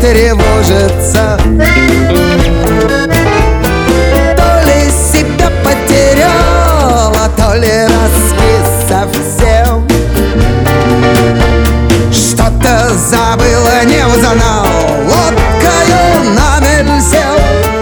тревожится. То ли себя потеряла, то ли раскис совсем. Что-то забыла, не узнал, лодкою на мель сел.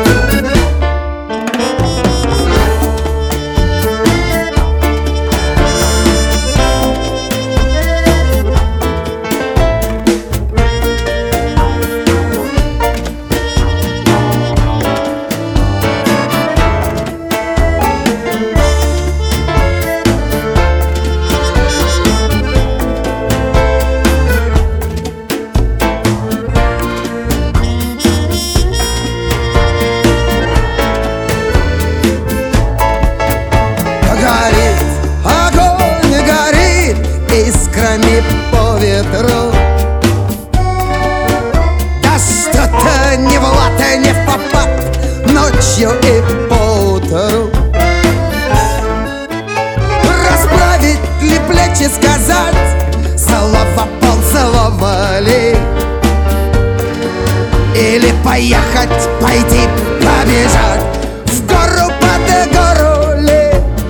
Искрами по ветру. Да что-то не в лад, не в попад, ночью и поутру. Расправить ли плечи, сказать слова полслова ли? Или поехать, пойти, побежать в гору под гору ли?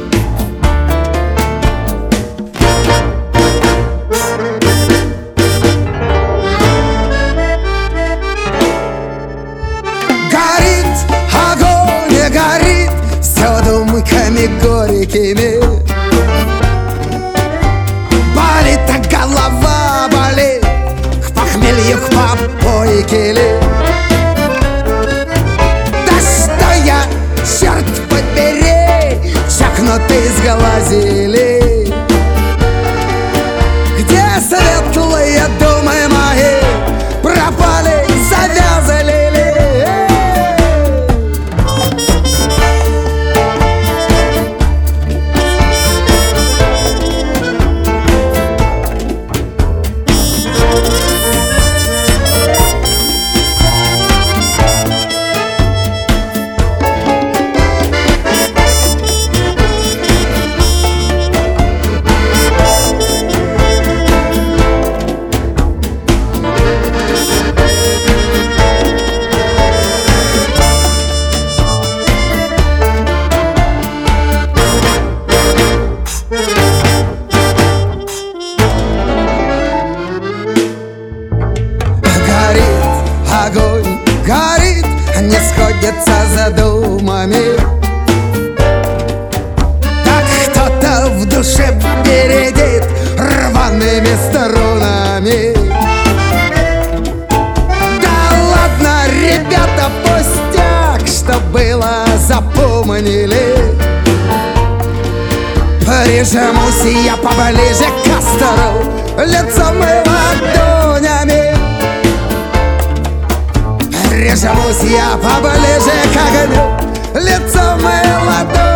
Горит все думками горькими. Болит, а голова болит, к похмелью, к попойке ли? Да что я, черт побери, чахнутый сглазили. Где светлые думы мои пропали, завязали ли? Огонь горит, не сходятся задумами. Так кто-то в душе бередит рваными струнами. Да ладно, ребята, пустяк, что было, запомнили. Прижмусь я поближе к костру, лицом и ладонями. Прижмусь я поближе к огню, лицом и ладонями.